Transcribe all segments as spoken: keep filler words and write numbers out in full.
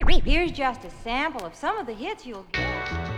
Here's just a sample of some of the hits you'll get.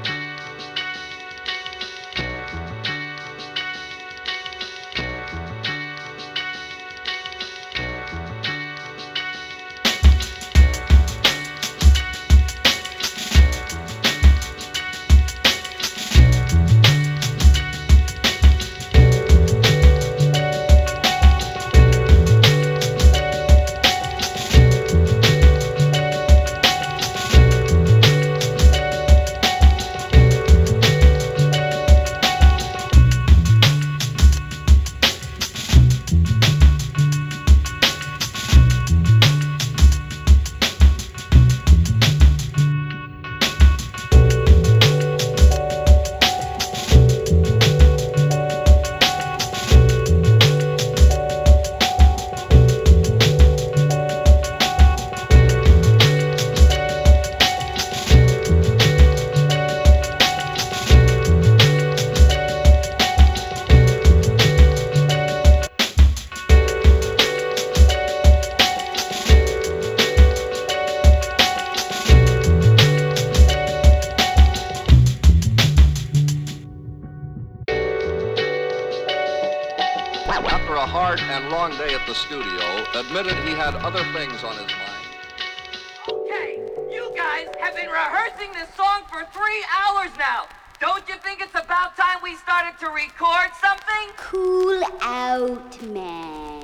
After a hard and long day at the studio, admitted he had other things on his mind. Okay, you guys have been rehearsing this song for three hours now. Don't you think it's about time we started to record something? Cool out, man.